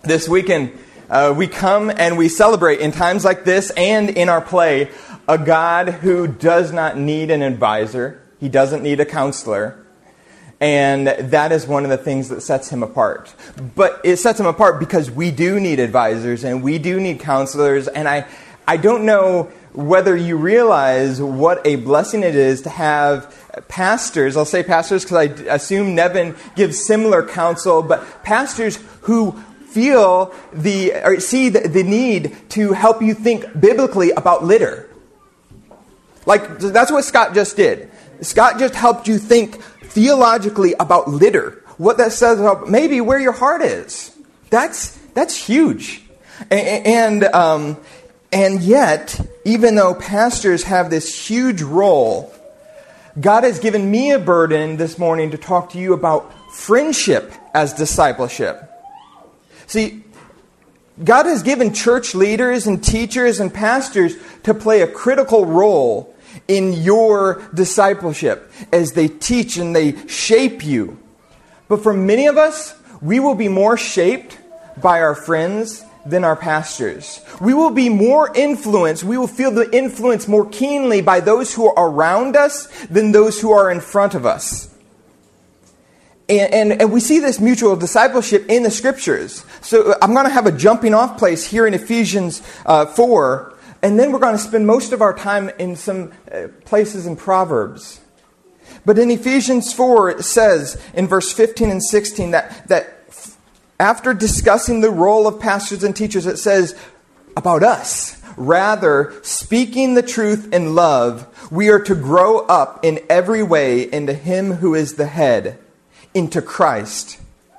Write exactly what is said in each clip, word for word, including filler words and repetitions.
This weekend, uh, we come and we celebrate in times like this and in our play a God who does not need an advisor. He doesn't need a counselor. And that is one of the things that sets him apart. But it sets him apart because we do need advisors and we do need counselors. And I, I don't know whether you realize what a blessing it is to have pastors. I'll say pastors because I assume Nevin gives similar counsel. But pastors who feel the or see the, the need to help you think biblically about litter. Like, that's what Scott just did. Scott just helped you think theologically about litter. What that says about maybe where your heart is. That's that's huge. And and, um, and yet, even though pastors have this huge role, God has given me a burden this morning to talk to you about friendship as discipleship. See, God has given church leaders and teachers and pastors to play a critical role in your discipleship as they teach and they shape you. But for many of us, we will be more shaped by our friends than our pastors. We will be more influenced, we will feel the influence more keenly by those who are around us than those who are in front of us. And, and, and we see this mutual discipleship in the Scriptures. So I'm going to have a jumping off place here in Ephesians uh, four, and then we're going to spend most of our time in some uh, places in Proverbs. But in Ephesians four, it says in verse fifteen and sixteen that, that after discussing the role of pastors and teachers, it says about us, rather, speaking the truth in love, we are to grow up in every way into Him who is the head, into Christ,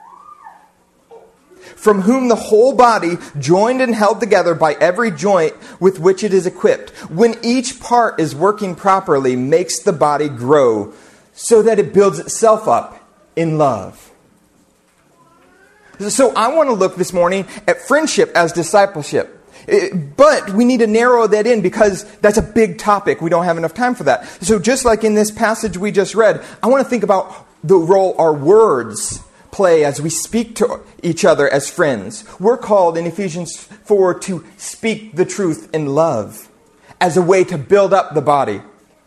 from whom the whole body, joined and held together by every joint with which it is equipped, when each part is working properly, makes the body grow so that it builds itself up in love. So I want to look this morning at friendship as discipleship. But we need to narrow that in because that's a big topic. We don't have enough time for that. So just like in this passage we just read, I want to think about the role our words play as we speak to each other as friends. We're called in Ephesians four to speak the truth in love as a way to build up the body.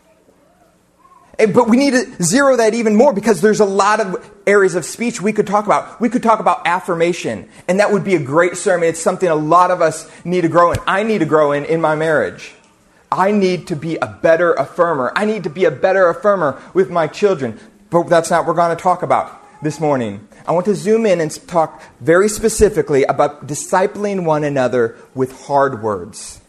But we need to zero that even more because there's a lot of areas of speech we could talk about. We could talk about affirmation, and that would be a great sermon. It's something a lot of us need to grow in. I need to grow in in my marriage. I need to be a better affirmer. I need to be a better affirmer with my children. But that's not what we're going to talk about this morning. I want to zoom in and talk very specifically about discipling one another with hard words.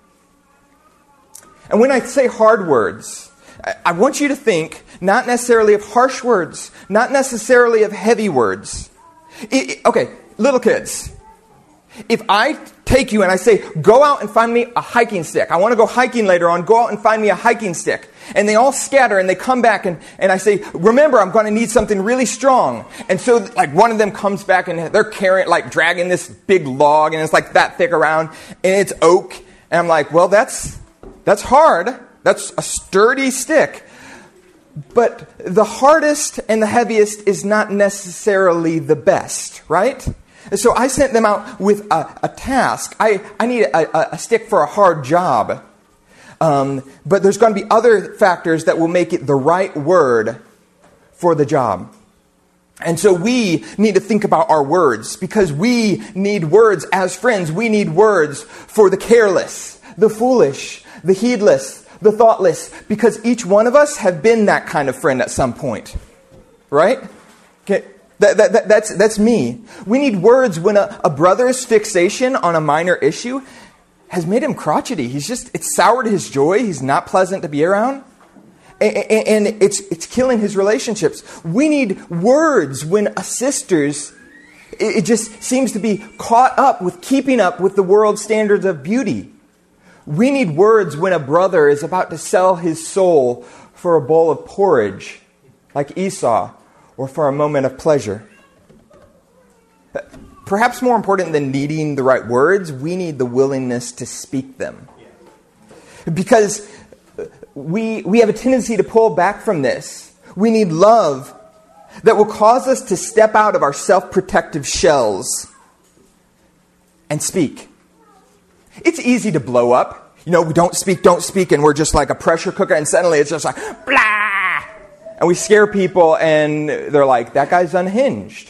And when I say hard words, I want you to think not necessarily of harsh words, not necessarily of heavy words. It, it, okay, little kids. If I take you and I say, go out and find me a hiking stick. I want to go hiking later on. Go out and find me a hiking stick. And they all scatter and they come back and, and I say, remember, I'm going to need something really strong. And so like one of them comes back and they're carrying, like dragging this big log and it's like that thick around and it's oak. And I'm like, well, that's, that's hard. That's a sturdy stick. But the hardest and the heaviest is not necessarily the best, right? So I sent them out with a, a task. I, I need a, a stick for a hard job. Um, but there's going to be other factors that will make it the right word for the job. And so we need to think about our words because we need words as friends. We need words for the careless, the foolish, the heedless, the thoughtless, because each one of us have been that kind of friend at some point. Right? Okay. That, that, that, that's, that's me. We need words when a, a brother's fixation on a minor issue has made him crotchety. He's just, it's soured his joy. He's not pleasant to be around. And, and, and it's, it's killing his relationships. We need words when a sister's, it, it just seems to be caught up with keeping up with the world's standards of beauty. We need words when a brother is about to sell his soul for a bowl of porridge, like Esau, or for a moment of pleasure. Perhaps more important than needing the right words, we need the willingness to speak them. Because we, we have a tendency to pull back from this. We need love that will cause us to step out of our self-protective shells and speak. It's easy to blow up. You know, we don't speak, don't speak, and we're just like a pressure cooker, and suddenly it's just like, blah! And we scare people, and they're like, that guy's unhinged.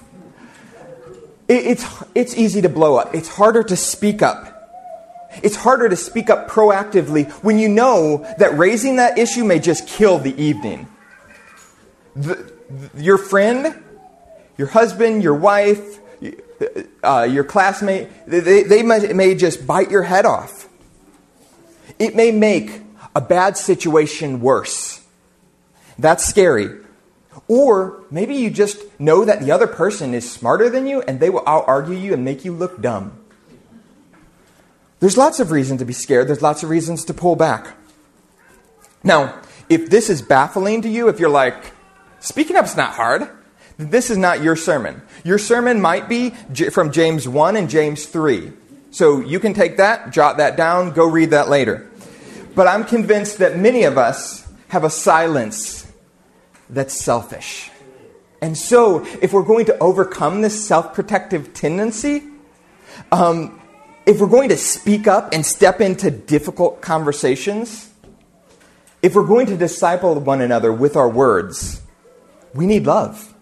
It, it's, it's easy to blow up. It's harder to speak up. It's harder to speak up proactively when you know that raising that issue may just kill the evening. The, the, your friend, your husband, your wife, uh, your classmate, they, they may, may just bite your head off. It may make a bad situation worse. That's scary. Or maybe you just know that the other person is smarter than you and they will out-argue you and make you look dumb. There's lots of reasons to be scared. There's lots of reasons to pull back. Now, if this is baffling to you, if you're like, speaking up's not hard, this is not your sermon. Your sermon might be from James one and James three. So you can take that, jot that down, go read that later. But I'm convinced that many of us have a silence that's selfish. And so, if we're going to overcome this self-protective tendency, um, if we're going to speak up and step into difficult conversations, if we're going to disciple one another with our words, we need love.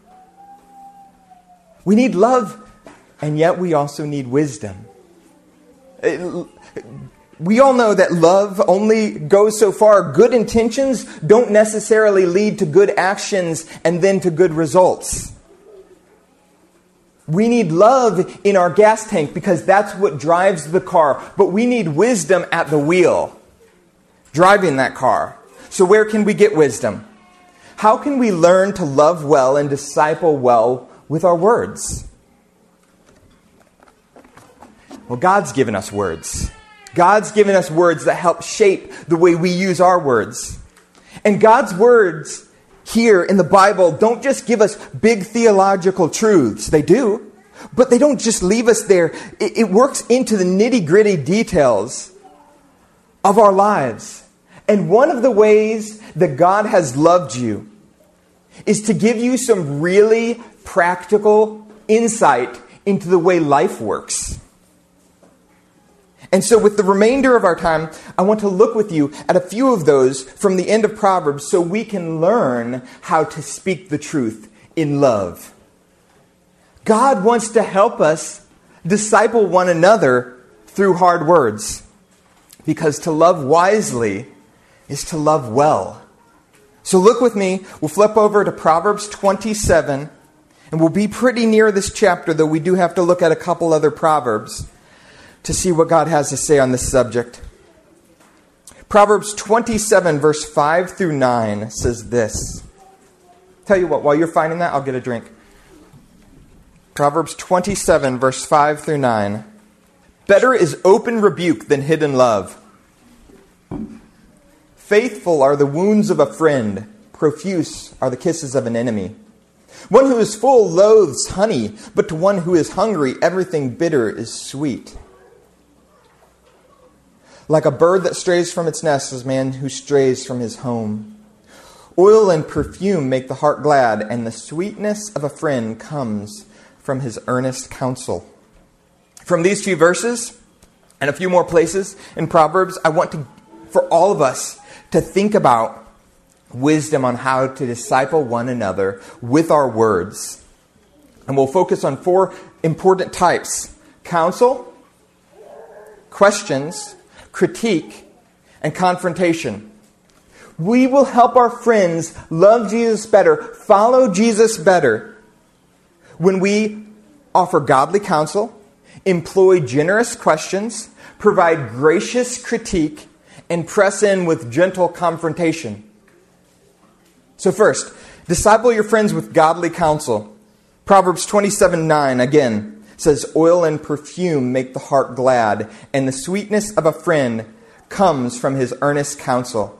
We need love, and yet we also need wisdom. It, we all know that love only goes so far. Good intentions don't necessarily lead to good actions and then to good results. We need love in our gas tank because that's what drives the car. But we need wisdom at the wheel, driving that car. So where can we get wisdom? How can we learn to love well and disciple well with our words? Well, God's given us words. God's given us words that help shape the way we use our words. And God's words here in the Bible don't just give us big theological truths. They do. But they don't just leave us there. It, it works into the nitty-gritty details of our lives. And one of the ways that God has loved you is to give you some really practical insight into the way life works. And so with the remainder of our time, I want to look with you at a few of those from the end of Proverbs so we can learn how to speak the truth in love. God wants to help us disciple one another through hard words. Because to love wisely is to love well. So look with me. We'll flip over to Proverbs twenty-seven. And we'll be pretty near this chapter, though we do have to look at a couple other Proverbs to see what God has to say on this subject. Proverbs twenty-seven, verse five through nine says this. Tell you what, while you're finding that, I'll get a drink. Proverbs twenty-seven, verse five through nine. Better is open rebuke than hidden love. Faithful are the wounds of a friend. Profuse are the kisses of an enemy. One who is full loathes honey, but to one who is hungry, everything bitter is sweet. Like a bird that strays from its nest is a man who strays from his home. Oil and perfume make the heart glad, and the sweetness of a friend comes from his earnest counsel. From these few verses, and a few more places in Proverbs, I want to, for all of us to think about wisdom on how to disciple one another with our words. And we'll focus on four important types: counsel, questions, critique, and confrontation. We will help our friends love Jesus better, follow Jesus better, when we offer godly counsel, employ generous questions, provide gracious critique, and press in with gentle confrontation. So first, disciple your friends with godly counsel. Proverbs twenty-seven nine again says, oil and perfume make the heart glad, and the sweetness of a friend comes from his earnest counsel.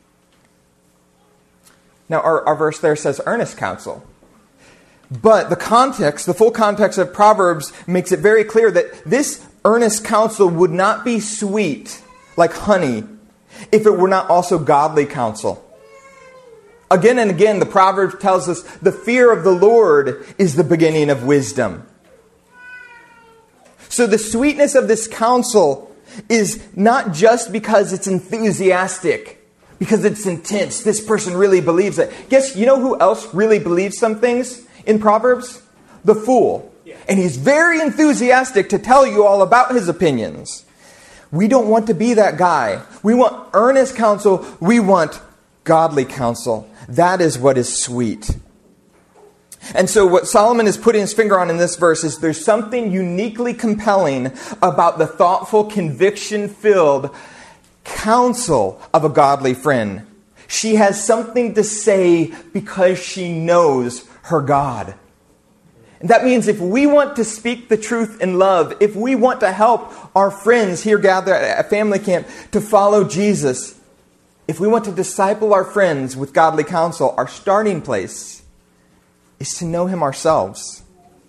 Now, our, our verse there says earnest counsel. But the context, the full context of Proverbs makes it very clear that this earnest counsel would not be sweet like honey if it were not also godly counsel. Again and again, the Proverbs tells us the fear of the Lord is the beginning of wisdom. So the sweetness of this counsel is not just because it's enthusiastic, because it's intense. This person really believes it. Guess, you know who else really believes some things in Proverbs? The fool. And he's very enthusiastic to tell you all about his opinions. We don't want to be that guy. We want earnest counsel. We want godly counsel. That is what is sweet. And so what Solomon is putting his finger on in this verse is there's something uniquely compelling about the thoughtful, conviction-filled counsel of a godly friend. She has something to say because she knows her God. And that means if we want to speak the truth in love, if we want to help our friends here gather at family camp to follow Jesus, if we want to disciple our friends with godly counsel, our starting place is to know Him ourselves.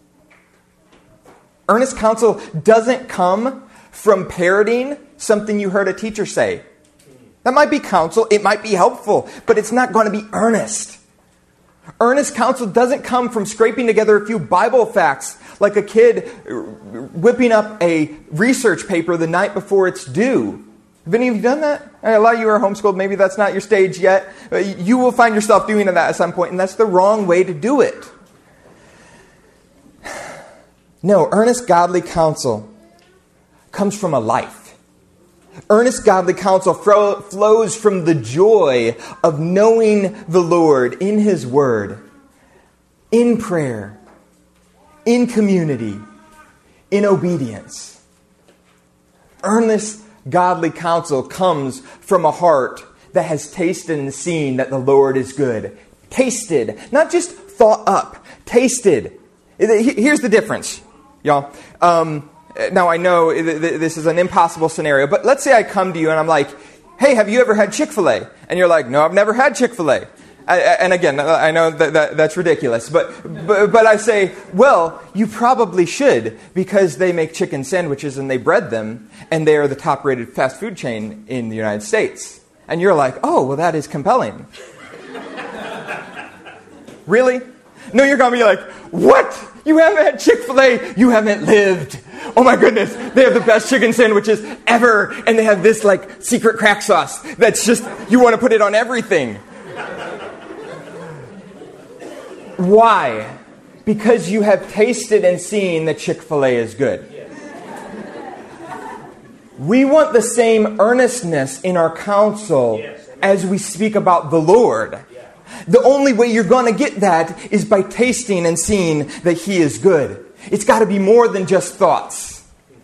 Earnest counsel doesn't come from parroting something you heard a teacher say. That might be counsel, it might be helpful, but it's not going to be earnest. Earnest counsel doesn't come from scraping together a few Bible facts, like a kid whipping up a research paper the night before it's due. Have any of you done that? A lot of you are homeschooled. Maybe that's not your stage yet. You will find yourself doing that at some point, and that's the wrong way to do it. No, earnest godly counsel comes from a life. Earnest godly counsel fro- flows from the joy of knowing the Lord in His Word, in prayer, in community, in obedience. Earnest godly counsel comes from a heart that has tasted and seen that the Lord is good. Tasted, not just thought up, tasted. Here's the difference, y'all. Um, now I know this is an impossible scenario, but let's say I come to you and I'm like, hey, have you ever had Chick-fil-A? And you're like, no, I've never had Chick-fil-A. And again, I know that, that that's ridiculous, but, but but I say, well, you probably should, because they make chicken sandwiches and they bread them, and they are the top-rated fast food chain in the United States. And you're like, oh, well, that is compelling. Really? No, you're going to be like, what? You haven't had Chick-fil-A? You haven't lived. Oh my goodness, they have the best chicken sandwiches ever, and they have this like secret crack sauce that's just, you want to put it on everything. Why? Because you have tasted and seen that Chick-fil-A is good. We want the same earnestness in our counsel as we speak about the Lord. The only way you're going to get that is by tasting and seeing that He is good. It's got to be more than just thoughts.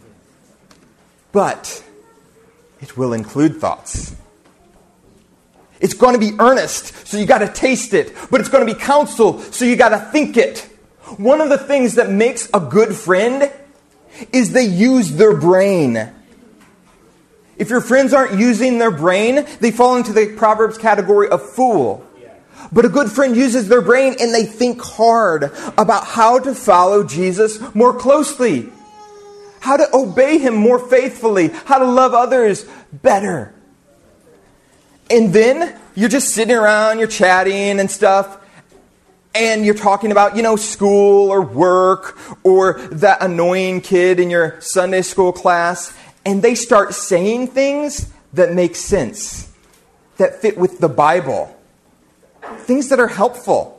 But it will include thoughts. It's going to be earnest, so you got to taste it. But it's going to be counsel, so you got to think it. One of the things that makes a good friend is they use their brain. If your friends aren't using their brain, they fall into the Proverbs category of fool. But a good friend uses their brain and they think hard about how to follow Jesus more closely, how to obey Him more faithfully, how to love others better. And then you're just sitting around, you're chatting and stuff, and you're talking about, you know, school or work or that annoying kid in your Sunday school class, and they start saying things that make sense, that fit with the Bible. Things that are helpful.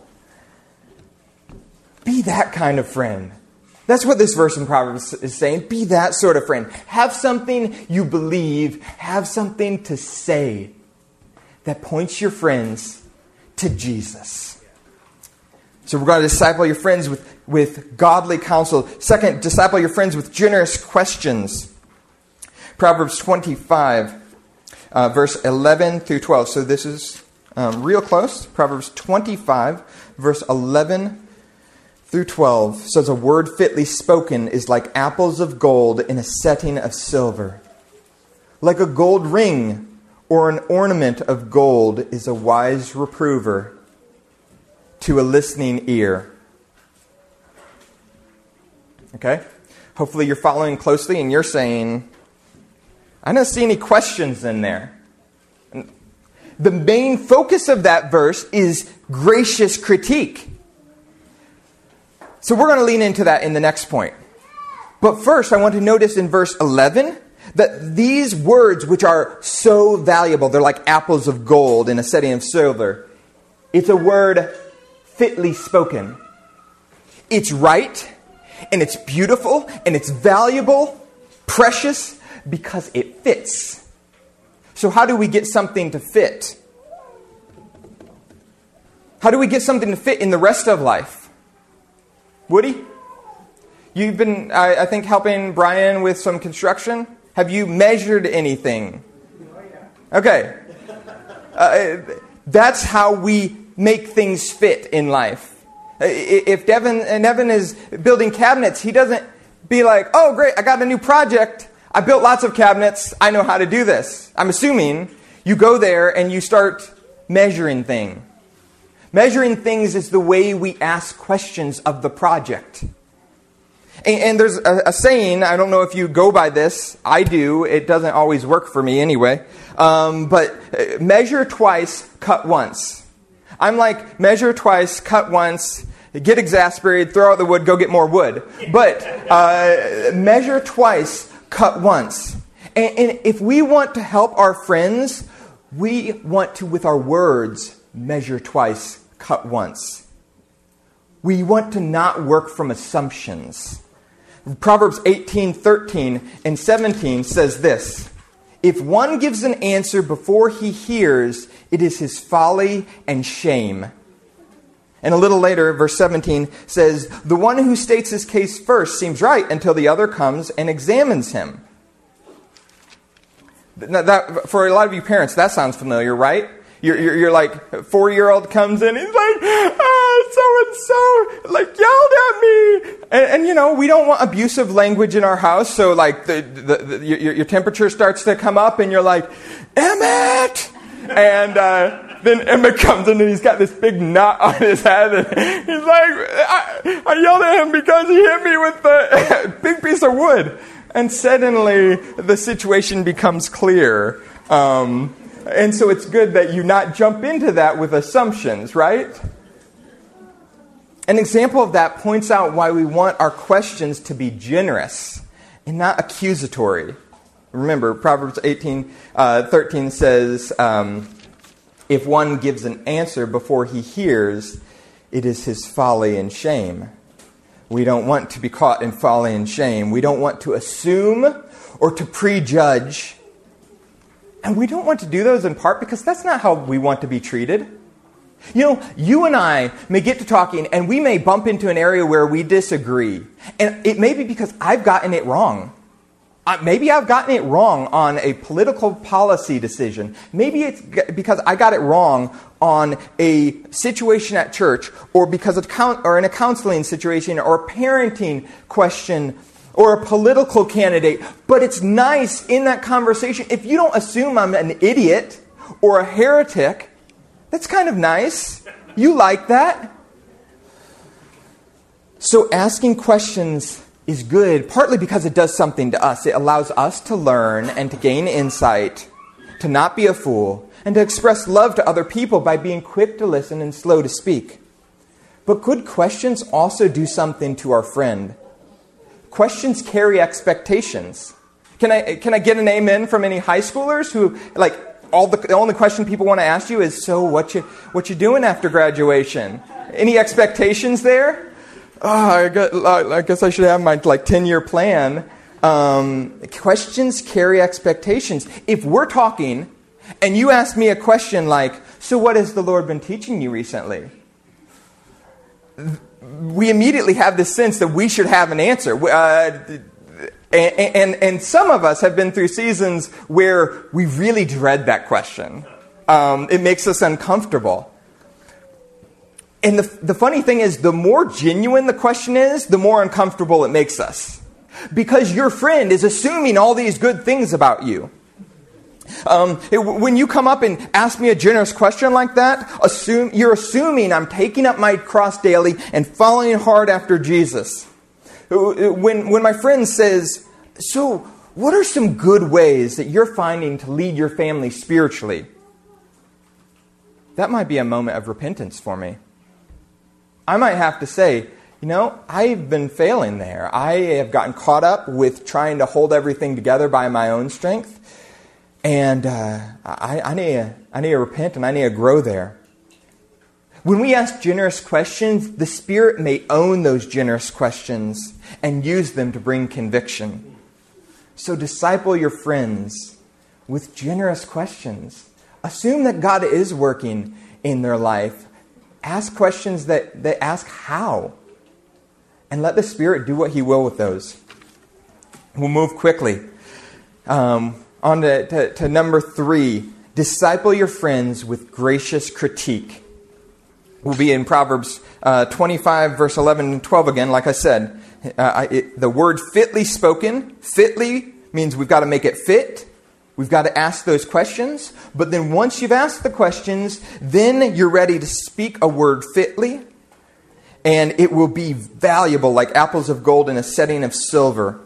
Be that kind of friend. That's what this verse in Proverbs is saying. Be that sort of friend. Have something you believe. Have something to say that points your friends to Jesus. So we're going to disciple your friends with, with godly counsel. Second, disciple your friends with generous questions. Proverbs twenty-five, uh, verse eleven through twelve. So this is Um, real close. Proverbs twenty-five, verse eleven through twelve says, a word fitly spoken is like apples of gold in a setting of silver. Like a gold ring or an ornament of gold is a wise reprover to a listening ear. Okay? Hopefully you're following closely and you're saying, I don't see any questions in there. The main focus of that verse is gracious critique. So we're going to lean into that in the next point. But first, I want to notice in verse eleven that these words, which are so valuable, they're like apples of gold in a setting of silver. It's a word fitly spoken. It's right, and it's beautiful, and it's valuable, precious, because it fits. So how do we get something to fit? How do we get something to fit in the rest of life? Woody? You've been, I, I think, helping Brian with some construction. Have you measured anything? Okay. Uh, that's how we make things fit in life. If Devin, and Devin is building cabinets, he doesn't be like, oh, great, I got a new project. I built lots of cabinets. I know how to do this. I'm assuming you go there and you start measuring things. Measuring things is the way we ask questions of the project. And, and there's a, a saying, I don't know if you go by this. I do. It doesn't always work for me anyway. Um, but measure twice, cut once. I'm like, measure twice, cut once, get exasperated, throw out the wood, go get more wood. But uh, measure twice, cut once. And, and if we want to help our friends, we want to, with our words, measure twice, cut once. We want to not work from assumptions. Proverbs eighteen, thirteen, and seventeen says this: if one gives an answer before he hears, it is his folly and shame. And a little later, verse seventeen says, the one who states his case first seems right until the other comes and examines him. Now that, for a lot of you parents, that sounds familiar, right? You're, you're, you're like, four-year-old comes in, he's like, ah, so-and-so, like, yelled at me. And, and, you know, we don't want abusive language in our house, so, like, the, the, the, your, your temperature starts to come up, and you're like, Emmett! And uh, then Emmett comes in, and he's got this big knot on his head, and he's like, I, I yelled at him because he hit me with the big piece of wood. And suddenly, the situation becomes clear. Um... And so it's good that you not jump into that with assumptions, right? An example of that points out why we want our questions to be generous and not accusatory. Remember, Proverbs eighteen, uh, thirteen says, um, if one gives an answer before he hears, it is his folly and shame. We don't want to be caught in folly and shame. We don't want to assume or to prejudge. And we don't want to do those in part because that's not how we want to be treated. You know, you and I may get to talking and we may bump into an area where we disagree. And it may be because I've gotten it wrong. Uh, maybe I've gotten it wrong on a political policy decision. Maybe it's because I got it wrong on a situation at church, or because of count, or in a counseling situation, or a parenting question, or a political candidate. But it's nice in that conversation, if you don't assume I'm an idiot or a heretic, that's kind of nice. You like that. So asking questions is good, partly because it does something to us. It allows us to learn and to gain insight, to not be a fool, and to express love to other people by being quick to listen and slow to speak. But good questions also do something to our friend. Questions carry expectations. Can I can I get an amen from any high schoolers who, like, all the, the only question people want to ask you is, so what you what you doing after graduation? Any expectations there? Oh, I, got, I guess I should have my like ten-year plan. Um, questions carry expectations. If we're talking and you ask me a question like, so what has the Lord been teaching you recently? We immediately have this sense that we should have an answer. Uh, and, and, and some of us have been through seasons where we really dread that question. Um, it makes us uncomfortable. And the, the funny thing is, the more genuine the question is, the more uncomfortable it makes us. Because your friend is assuming all these good things about you. Um, it, when you come up and ask me a generous question like that, assume you're assuming I'm taking up my cross daily and following hard after Jesus. When when my friend says, so what are some good ways that you're finding to lead your family spiritually? That might be a moment of repentance for me. I might have to say, you know, I've been failing there. I have gotten caught up with trying to hold everything together by my own strength. And uh, I, I, need to, I need to repent and I need to grow there. When we ask generous questions, the Spirit may own those generous questions and use them to bring conviction. So disciple your friends with generous questions. Assume that God is working in their life. Ask questions that, that ask how. And let the Spirit do what He will with those. We'll move quickly. Um, on to, to, to number three. Disciple your friends with gracious critique. We'll be in Proverbs uh, twenty-five, verse eleven and twelve again, like I said. Uh, I, it, the word fitly spoken, fitly means we've got to make it fit. We've got to ask those questions. But then once you've asked the questions, then you're ready to speak a word fitly. And it will be valuable like apples of gold in a setting of silver.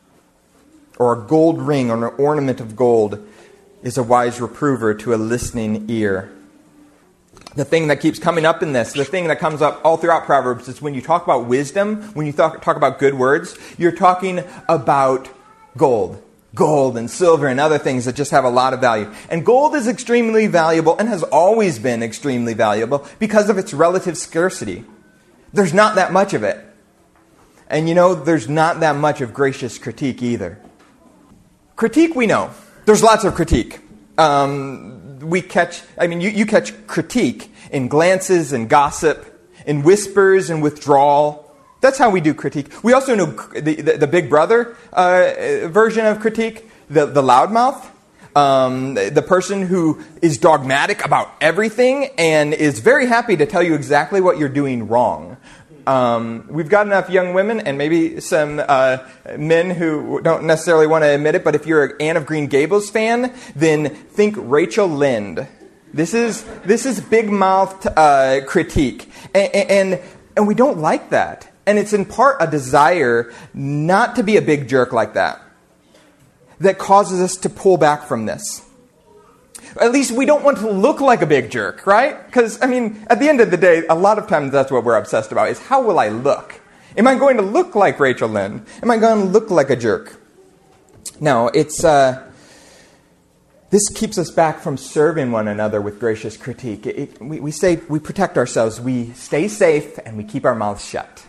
Or a gold ring or an ornament of gold is a wise reprover to a listening ear. The thing that keeps coming up in this, the thing that comes up all throughout Proverbs is when you talk about wisdom, when you talk, talk about good words, you're talking about gold. Gold and silver and other things that just have a lot of value. And gold is extremely valuable and has always been extremely valuable because of its relative scarcity. There's not that much of it. And you know, there's not that much of gracious critique either. Critique, we know. There's lots of critique. Um, we catch, I mean, you, you catch critique in glances and gossip, in whispers and withdrawal. That's how we do critique. We also know the, the, the Big Brother uh, version of critique, the, the loudmouth. Um, the person who is dogmatic about everything and is very happy to tell you exactly what you're doing wrong. Um, we've got enough young women and maybe some uh, men who don't necessarily want to admit it, but if you're an Anne of Green Gables fan, then think Rachel Lynde. This is this is big-mouthed uh, critique, and, and and we don't like that. And it's in part a desire not to be a big jerk like that that causes us to pull back from this. At least we don't want to look like a big jerk, right? Because, I mean, at the end of the day, a lot of times that's what we're obsessed about, is how will I look? Am I going to look like Rachel Lynde? Am I going to look like a jerk? No, it's, uh, this keeps us back from serving one another with gracious critique. It, it, we, we say, we protect ourselves, we stay safe, and we keep our mouths shut.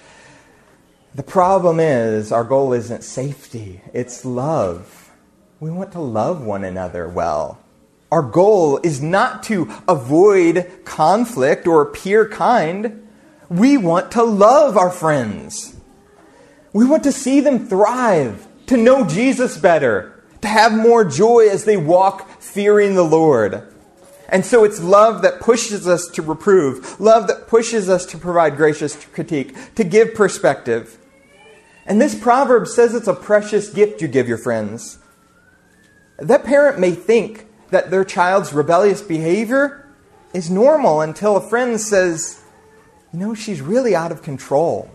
The problem is, our goal isn't safety, it's love. We want to love one another well. Our goal is not to avoid conflict or appear kind. We want to love our friends. We want to see them thrive, to know Jesus better, to have more joy as they walk fearing the Lord. And so it's love that pushes us to reprove, love that pushes us to provide gracious critique, to give perspective. And this proverb says it's a precious gift you give your friends. That parent may think that their child's rebellious behavior is normal until a friend says, you know, she's really out of control.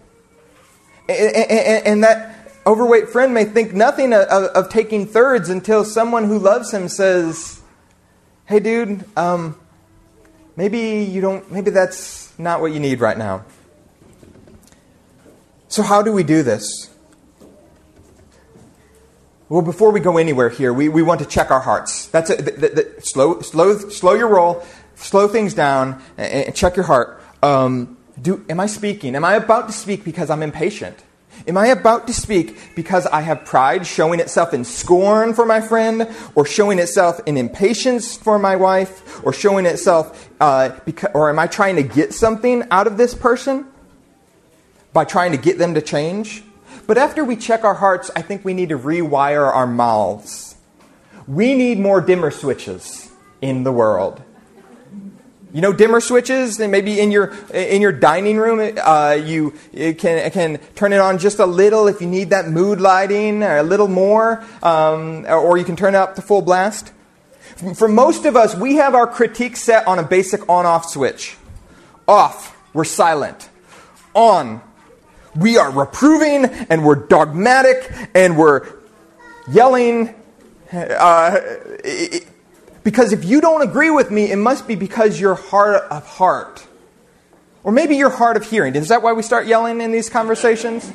And that overweight friend may think nothing of taking thirds until someone who loves him says, hey dude, um, maybe you don't, maybe that's not what you need right now. So how do we do this? Well, before we go anywhere here, we, we want to check our hearts. That's a, the, the, the, slow, slow, slow your roll, slow things down, and, and check your heart. Um, do am I speaking? Am I about to speak because I'm impatient? Am I about to speak because I have pride showing itself in scorn for my friend, or showing itself in impatience for my wife, or showing itself, uh, because, or am I trying to get something out of this person by trying to get them to change? But after we check our hearts, I think we need to rewire our mouths. We need more dimmer switches in the world. You know, dimmer switches, and maybe in your in your dining room, uh, you, you can can turn it on just a little if you need that mood lighting, or a little more, um, or you can turn it up to full blast. For most of us, we have our critique set on a basic on-off switch. Off, we're silent. On, we are reproving, and we're dogmatic, and we're yelling. Uh, it, because if you don't agree with me, it must be because you're hard of heart. Or maybe you're hard of hearing. Is that why we start yelling in these conversations?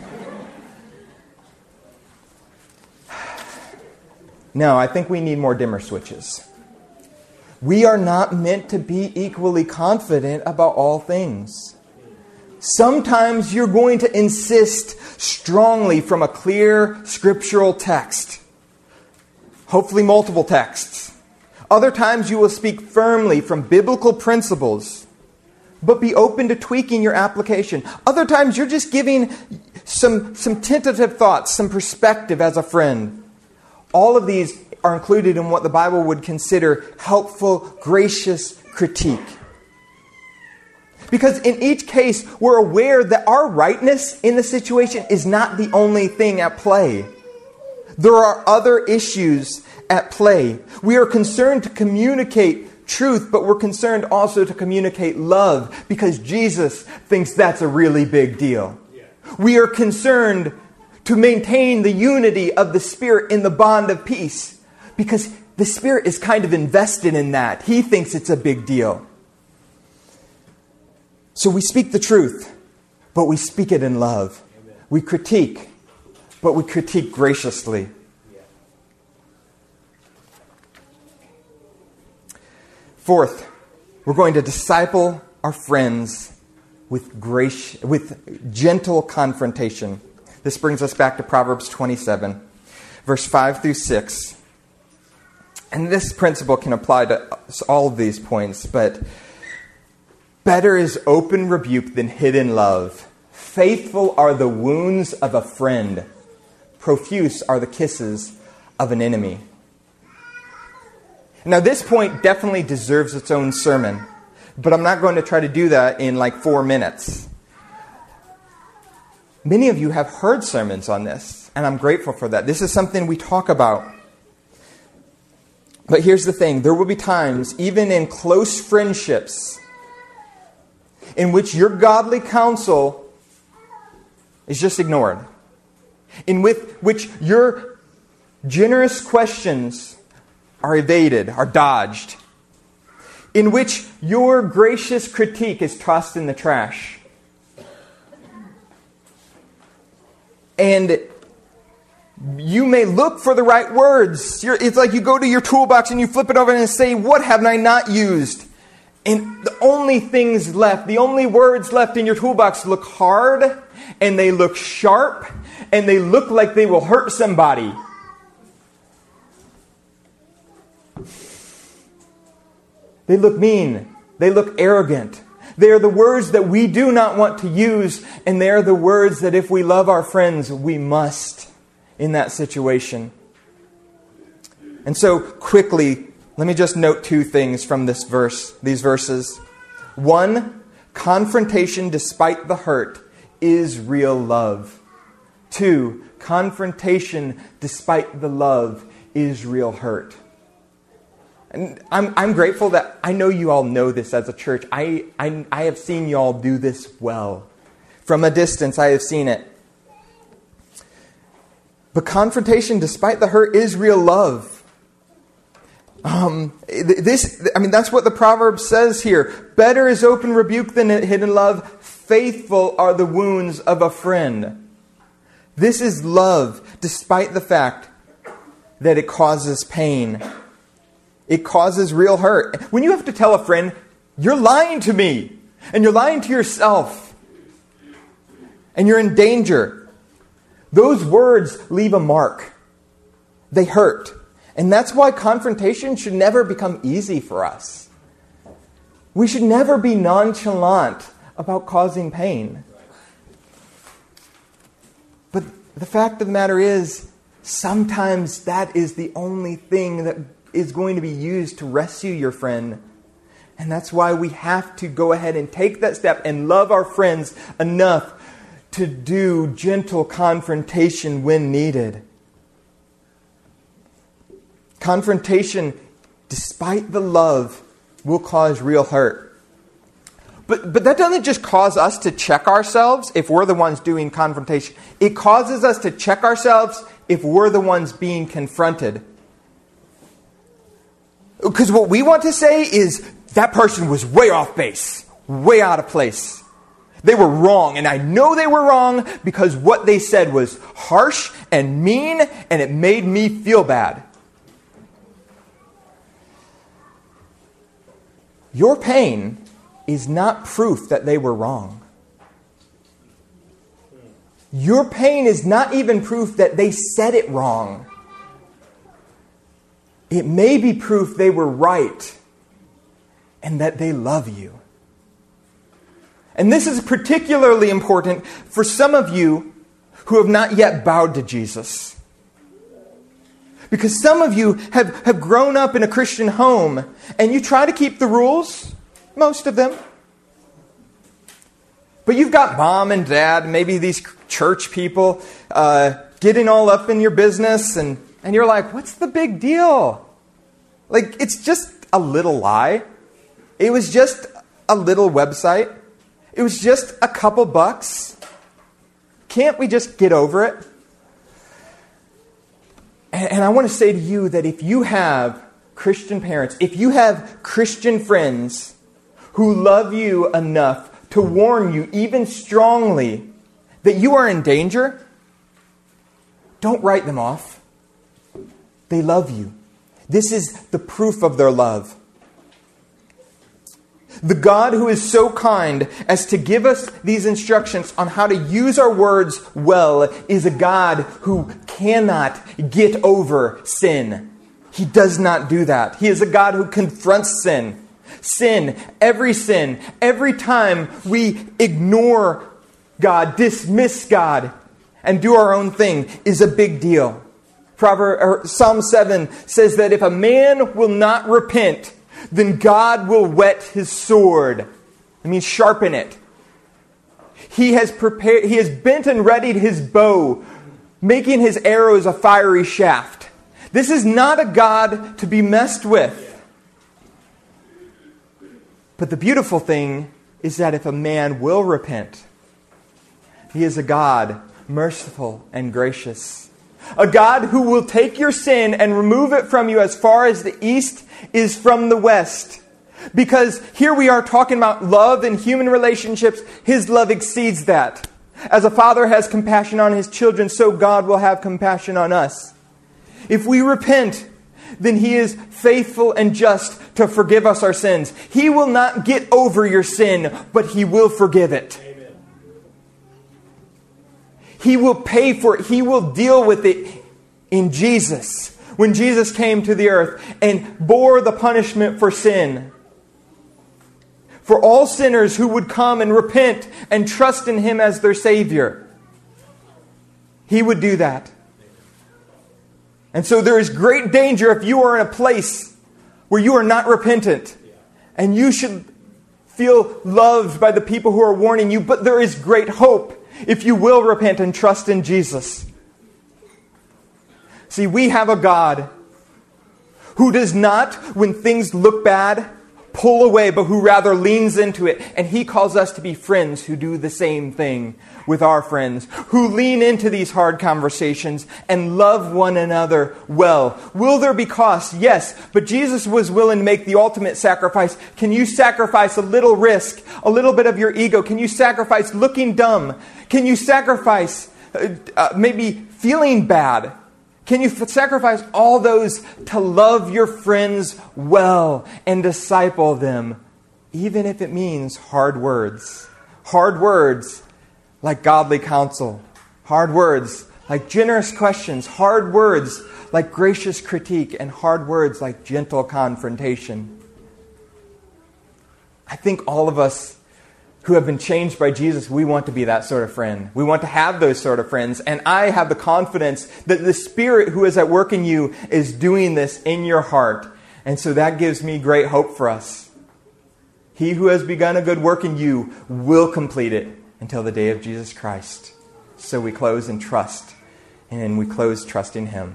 No, I think we need more dimmer switches. We are not meant to be equally confident about all things. Sometimes you're going to insist strongly from a clear scriptural text. Hopefully multiple texts. Other times you will speak firmly from biblical principles, but be open to tweaking your application. Other times you're just giving some, some tentative thoughts, some perspective as a friend. All of these are included in what the Bible would consider helpful, gracious critique. Because in each case, we're aware that our rightness in the situation is not the only thing at play. There are other issues at play. We are concerned to communicate truth, but we're concerned also to communicate love because Jesus thinks that's a really big deal. Yeah. We are concerned to maintain the unity of the Spirit in the bond of peace because the Spirit is kind of invested in that. He thinks it's a big deal. So we speak the truth, but we speak it in love. Amen. We critique, but we critique graciously. Yeah. Fourth, we're going to disciple our friends with grace, with gentle confrontation. This brings us back to Proverbs twenty-seven, verse five through six. And this principle can apply to all of these points, but better is open rebuke than hidden love. Faithful are the wounds of a friend. Profuse are the kisses of an enemy. Now, this point definitely deserves its own sermon, but I'm not going to try to do that in like four minutes. Many of you have heard sermons on this, and I'm grateful for that. This is something we talk about. But here's the thing. There will be times, even in close friendships, in which your godly counsel is just ignored. In with which your generous questions are evaded, are dodged. In which your gracious critique is tossed in the trash. And you may look for the right words. You're, it's like you go to your toolbox and you flip it over and say, what have I not used? And the only things left, the only words left in your toolbox look hard, and they look sharp, and they look like they will hurt somebody. They look mean. They look arrogant. They are the words that we do not want to use, and they are the words that if we love our friends, we must in that situation. And so, quickly, let me just note two things from this verse, these verses. One, confrontation despite the hurt is real love. Two, confrontation despite the love is real hurt. And I'm, I'm grateful that I know you all know this as a church. I, I, I have seen you all do this well. From a distance, I have seen it. But confrontation despite the hurt is real love. Um, this, I mean, that's what the proverb says here. Better is open rebuke than hidden love. Faithful are the wounds of a friend. This is love, despite the fact that it causes pain. It causes real hurt. When you have to tell a friend, you're lying to me, and you're lying to yourself, and you're in danger, those words leave a mark. They hurt. And that's why confrontation should never become easy for us. We should never be nonchalant about causing pain. But the fact of the matter is, sometimes that is the only thing that is going to be used to rescue your friend. And that's why we have to go ahead and take that step and love our friends enough to do gentle confrontation when needed. Confrontation, despite the love, will cause real hurt. But, but that doesn't just cause us to check ourselves if we're the ones doing confrontation. It causes us to check ourselves if we're the ones being confronted. Because what we want to say is, that person was way off base, way out of place. They were wrong, and I know they were wrong because what they said was harsh and mean, and it made me feel bad. Your pain is not proof that they were wrong. Your pain is not even proof that they said it wrong. It may be proof they were right and that they love you. And this is particularly important for some of you who have not yet bowed to Jesus. Because some of you have, have grown up in a Christian home and you try to keep the rules, most of them. But you've got mom and dad, maybe these church people, uh, getting all up in your business, and, and you're like, what's the big deal? Like, it's just a little lie. It was just a little website. It was just a couple bucks. Can't we just get over it? And, and I want to say to you that if you have Christian parents, if you have Christian friends who love you enough to warn you even strongly that you are in danger, don't write them off. They love you. This is the proof of their love. The God who is so kind as to give us these instructions on how to use our words well is a God who cannot get over sin. He does not do that. He is a God who confronts sin. Sin, every sin, every time we ignore God, dismiss God, and do our own thing is a big deal. Proverbs, or Psalm seven says that if a man will not repent, then God will whet his sword. It means sharpen it. He has prepared, he has bent and readied his bow, making his arrows a fiery shaft. This is not a God to be messed with. But the beautiful thing is that if a man will repent, he is a God merciful and gracious. A God who will take your sin and remove it from you as far as the east is from the west. Because here we are talking about love and human relationships. His love exceeds that. As a father has compassion on his children, so God will have compassion on us. If we repent, then He is faithful and just to forgive us our sins. He will not get over your sin, but He will forgive it. Amen. He will pay for it. He will deal with it in Jesus. When Jesus came to the earth and bore the punishment for sin. For all sinners who would come and repent and trust in Him as their Savior. He would do that. And so there is great danger if you are in a place where you are not repentant. And you should feel loved by the people who are warning you. But there is great hope if you will repent and trust in Jesus. See, we have a God who does not, when things look bad, pull away, but who rather leans into it. And He calls us to be friends who do the same thing with our friends, who lean into these hard conversations and love one another well. Will there be cost? Yes, but Jesus was willing to make the ultimate sacrifice. Can you sacrifice a little risk, a little bit of your ego? Can you sacrifice looking dumb? Can you sacrifice uh, uh, maybe feeling bad? Can you f- sacrifice all those to love your friends well and disciple them, even if it means hard words? Hard words like godly counsel. Hard words like generous questions. Hard words like gracious critique. And hard words like gentle confrontation. I think all of us who have been changed by Jesus, we want to be that sort of friend. We want to have those sort of friends. And I have the confidence that the Spirit who is at work in you is doing this in your heart. And so that gives me great hope for us. He who has begun a good work in you will complete it until the day of Jesus Christ. So we close in trust. And we close trusting Him.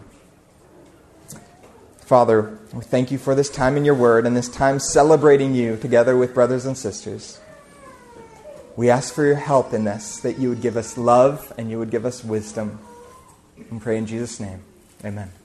Father, we thank You for this time in Your Word and this time celebrating You together with brothers and sisters. We ask for Your help in this, that You would give us love and You would give us wisdom. And pray in Jesus' name. Amen.